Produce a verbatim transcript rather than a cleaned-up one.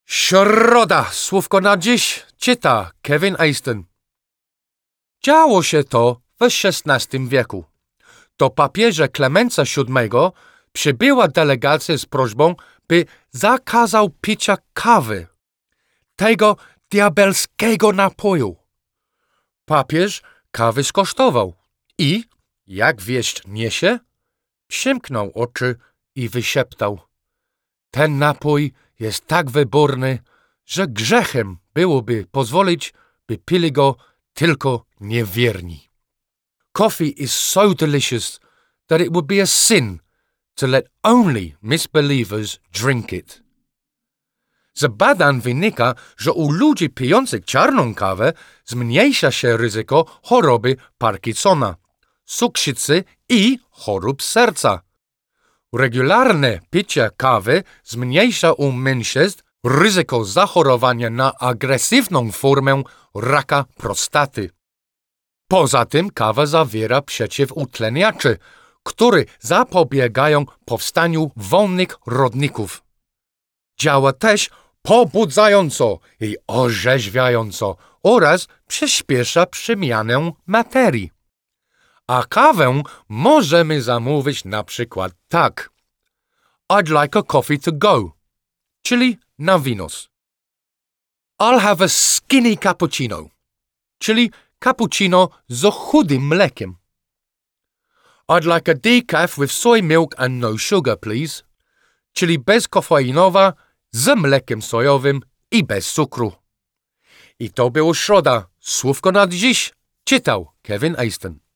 Środa, słówko na dziś, czyta Kevin Aston. Działo się to w szesnastym wieku. Do papieża Klemensa siódmego przybyła delegacja z prośbą, by zakazał picia kawy, tego diabelskiego napoju. Papież kawy skosztował i, jak wieść niesie, przymknął oczy i wyszeptał: ten napój jest tak wyborny, że grzechem byłoby pozwolić, by pili go tylko niewierni. Coffee is so delicious that it would be a sin to let only misbelievers drink it. Z badań wynika, że u ludzi pijących czarną kawę zmniejsza się ryzyko choroby Parkinsona, cukrzycy i chorób serca. Regularne picie kawy zmniejsza u mężczyzn ryzyko zachorowania na agresywną formę raka prostaty. Poza tym kawa zawiera przeciwutleniacze, które zapobiegają powstaniu wolnych rodników. Działa też pobudzająco i orzeźwiająco oraz przyspiesza przemianę materii. A kawę możemy zamówić na przykład tak: I'd like a coffee to go, czyli na wynos. I'll have a skinny cappuccino, czyli cappuccino z chudym mlekiem. I'd like a decaf with soy milk and no sugar, please, czyli bezkofeinowa, z mlekiem sojowym i bez cukru. I to było środa, słówko na dziś, czytał Kevin Aston.